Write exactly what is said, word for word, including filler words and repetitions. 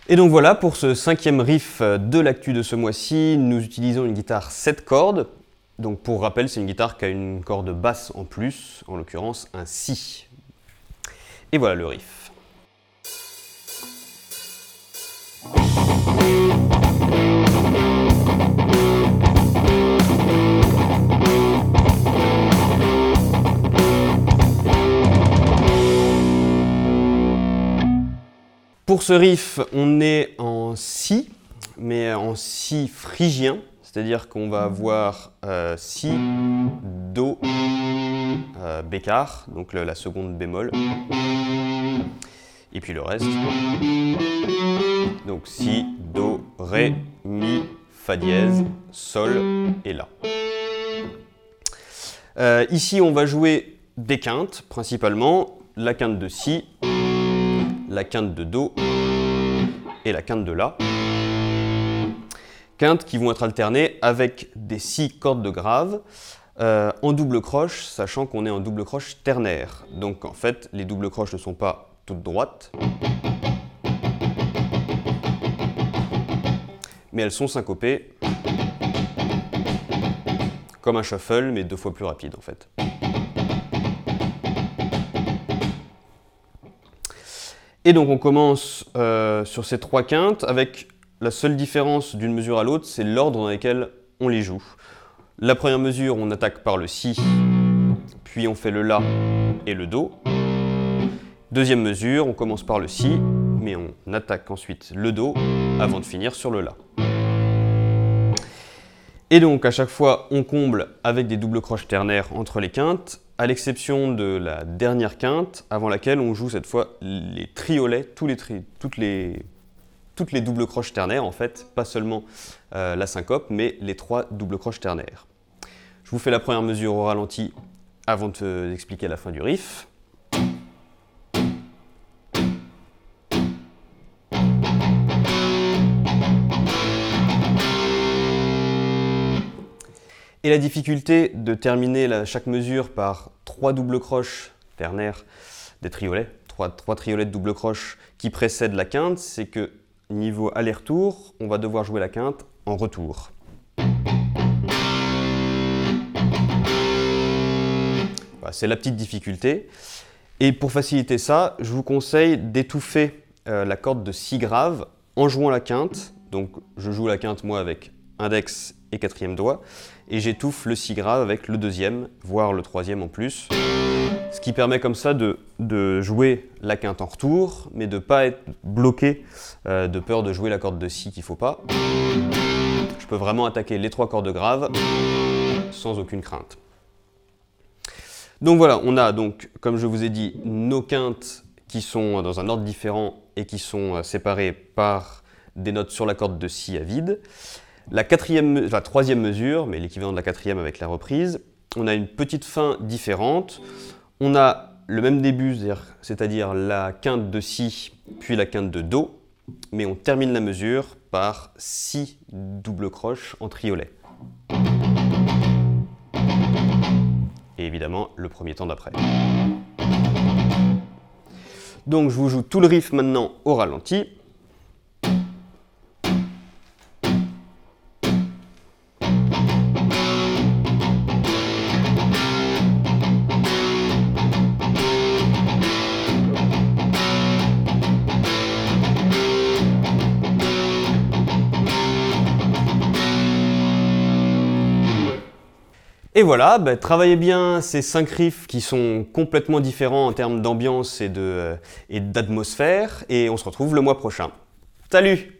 Et donc voilà, pour ce cinquième riff de l'actu de ce mois-ci, nous utilisons une guitare sept cordes. Donc pour rappel, c'est une guitare qui a une corde basse en plus, en l'occurrence un si. Et voilà le riff. Pour ce riff, on est en si, mais en si phrygien, c'est-à-dire qu'on va avoir euh, si, do, euh, bécard, donc le, la seconde bémol, et puis le reste. Donc si, do, ré, mi, fa dièse, sol et la. Euh, ici, on va jouer des quintes, principalement, la quinte de si, la quinte de do et la quinte de la. Quintes qui vont être alternées avec des si cordes de grave euh, en double croche, sachant qu'on est en double croche ternaire. Donc en fait, les doubles croches ne sont pas toutes droites, mais elles sont syncopées, comme un shuffle, mais deux fois plus rapide en fait. Et donc on commence euh, sur ces trois quintes avec la seule différence d'une mesure à l'autre, c'est l'ordre dans lequel on les joue. La première mesure, on attaque par le si, puis on fait le la et le do. Deuxième mesure, on commence par le si, mais on attaque ensuite le do avant de finir sur le la. Et donc à chaque fois, on comble avec des doubles croches ternaires entre les quintes, à l'exception de la dernière quinte, avant laquelle on joue cette fois les triolets, tous les tri toutes, les, toutes les doubles croches ternaires en fait, pas seulement euh, la syncope, mais les trois doubles croches ternaires. Je vous fais la première mesure au ralenti avant d'expliquer la fin du riff. Et la difficulté de terminer la, chaque mesure par trois doubles croches ternaires, des triolets, trois, trois triolets de double croche qui précèdent la quinte, c'est que niveau aller-retour, on va devoir jouer la quinte en retour. Voilà, c'est la petite difficulté. Et pour faciliter ça, je vous conseille d'étouffer euh, la corde de si grave en jouant la quinte. Donc je joue la quinte moi avec index et quatrième doigt, et j'étouffe le si grave avec le deuxième, voire le troisième en plus, ce qui permet comme ça de, de jouer la quinte en retour, mais de ne pas être bloqué euh, de peur de jouer la corde de si qu'il ne faut pas. Je peux vraiment attaquer les trois cordes graves sans aucune crainte. Donc voilà, on a donc, comme je vous ai dit, nos quintes qui sont dans un ordre différent et qui sont séparées par des notes sur la corde de si à vide. La, quatrième, la troisième mesure, mais l'équivalent de la quatrième avec la reprise, on a une petite fin différente. On a le même début, c'est-à-dire la quinte de si, puis la quinte de do, mais on termine la mesure par si double croche en triolet. Et évidemment, le premier temps d'après. Donc je vous joue tout le riff maintenant au ralenti. Et voilà, bah, travaillez bien ces cinq riffs qui sont complètement différents en termes d'ambiance et de, et d'atmosphère, et on se retrouve le mois prochain. Salut!